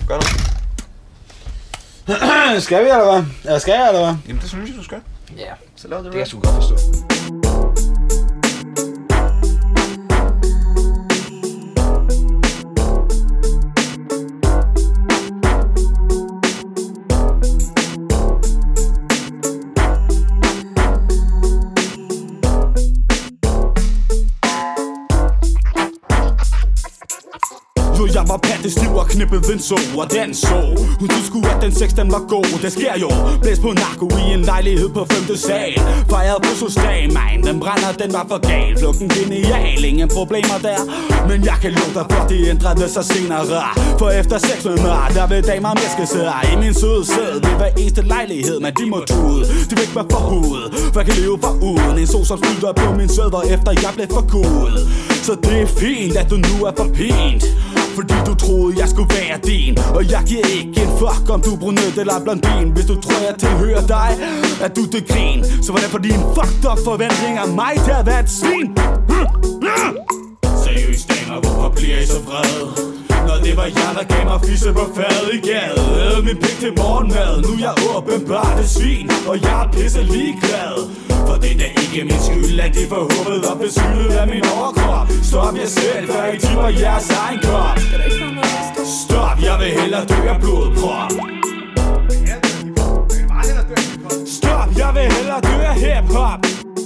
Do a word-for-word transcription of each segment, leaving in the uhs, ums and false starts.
Gør noget. Skal vi, eller hvad? Eller skal jeg, eller hvad? Jamen, det synes jeg, du skal. Ja, Så lav det. det kan jeg sgu godt forstå. Jo, jeg var pattestiv og knippede en så, og den så. Hun synes sgu, at den sex, den var god. Det sker jo, blæs på narko i en lejlighed på femte sal. Fejrede fødselsdag, man, den brænder, den var for gal. Flugten genial, ingen problemer der. Men jeg kan love dig for, det ændrede sig senere. For efter sex med mig, der vil damer mæske sig i min søde sæd. Det var eneste lejlighed, men de må tude. De vil ikke være for hovedet, for jeg kan leve for uden en so, som spytter på min sæd, efter jeg blev for cool. Så det er fint, at du nu er for pint, fordi du troede, jeg skulle være din. Og jeg giver ikke en fuck, om du er brunet eller blondin. Hvis du tror, jeg tilhører dig, at du det grin. Så var det for dine fucked up forventninger mig, der har været et svin. Seriøst damer, hvorfor bliver I så vrede? Når det var jeg, der gav mig fisse på fadet i gade. Min pik til morgenmad, nu er jeg åbenbart et svin. Og jeg er pisse ligeglad, for det er da ikke min skyld, at de forhåbede og besyldet af min overkrop. Stop jer selv, før I tipper jeres egen krop. Stop, jeg vil hellere dø af blodprop. Stop, jeg vil hellere dø af hiphop.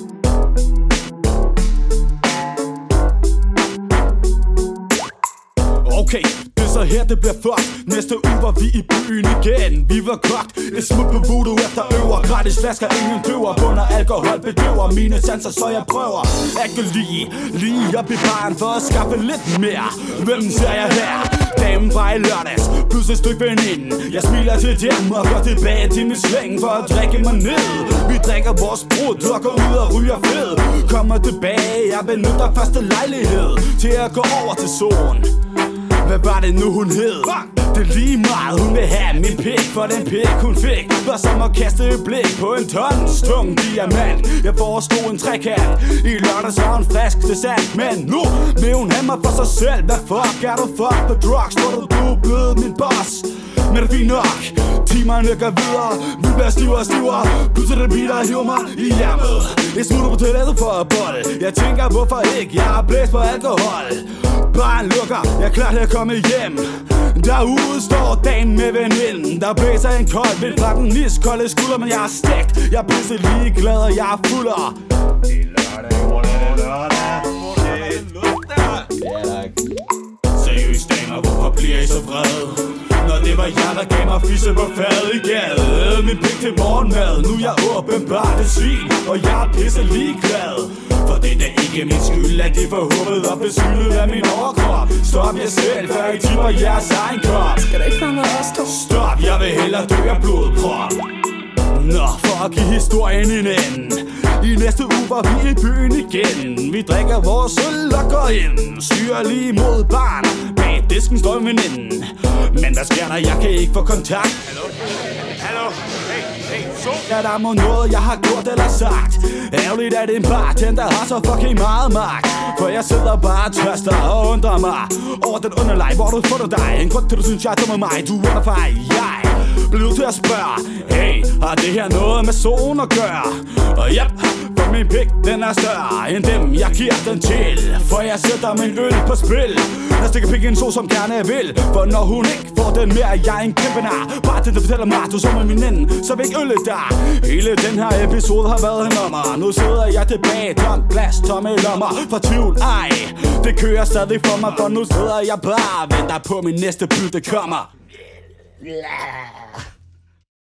Okay, det er så her, det bliver fucked. Næste uge var vi i byen igen. Vi var kogt, et smut på voodoo efter øver. Gratis flasker, ingen døver. Bunder alkohol bedøver mine sanser, så jeg prøver at gå lige, lige op i baren for at skaffe lidt mere. Hvem ser jeg her? Damen fra i lørdags, plus et stykke veninde. Jeg smiler til dem og går tilbage til min slæng for at drikke mig ned. Vi drikker vores brud, går ud og ryger fed. Kommer tilbage, jeg benytter første lejlighed til at gå over til solen. Hvad var det nu hun hed? Det er lige meget, hun vil have min pik. For den pik hun fik var som at kaste et blik på en tons tung diamant. Jeg foreslog en trekant. I lørdags var hun frisk, det er sandt. Men nu vil hun have mig for sig selv. Hvad fuck er du fuck på drugs? Tror du du er blevet min boss? Men det er fint nok, timerne går videre. Vi bliver stivere og stivere. Pludselig det bliver der hiver mig i hjermet. Jeg smutter på toilettet for at bolle. Jeg tænker hvorfor ikke, jeg har blæst på alkohol. Baren lukker, jeg er klar til at komme hjem. Derude står dagen med veninden. Der blæser en kold vind fra den iskolde skulder. Men jeg er stegt, jeg er pisse ligeglad og jeg er fuldere. Det er lørdag, mor, det er lørdag. Ja, tak. Seriøst damer, hvorfor bliver I så vrede? Når det var jeg, der gav mig fisse på fadet i gade. Min pik til morgenmad, nu er jeg åbenbart et svin. Og jeg er pisse ligeglad, for det er da ikke min skyld, at de forhåbede og besyldet af min overkrop. Stop jer selv, før I tipper jeres egen krop. Skal der ikke være noget os to? Stop, jeg vil hellere dø af blodprop. Nå, for at give historien en ende. I næste uge var vi i byen igen. Vi drikker vores øl og går ind. Styrer lige mod barn. Bag disken står en veninde. Men hvad sker der? Jeg kan ikke få kontakt. Hallo? Hallo? Hey, hey, så? Ja, der må noget, jeg har gjort eller sagt. Ærgerligt, at en bartender har så fucking meget magt. For jeg sidder bare og tørster og undrer mig over den underleg, hvor du får dig. En grund til, du synes, jeg er dum af mig. Du under for jeg bliver nødt til at spørge. Hey, har det her noget med zonen at gøre? Og yep, for min pik, den er større end dem, jeg giver den til. For jeg sætter min øl på spil. Jeg stikker pikken så som gerne vil. For når hun ikke får den mere, jeg er en kæmpe nar. Bare den, der fortæller mig, du så med min ende, så vil ikke ølle der. Hele den her episode har været en nummer. Nu sidder jeg tilbage, tom plads, tomme lommer. For tvivl, ej, det kører stadig for mig. For nu sidder jeg bare og venter på min næste bytte kommer. Yeah.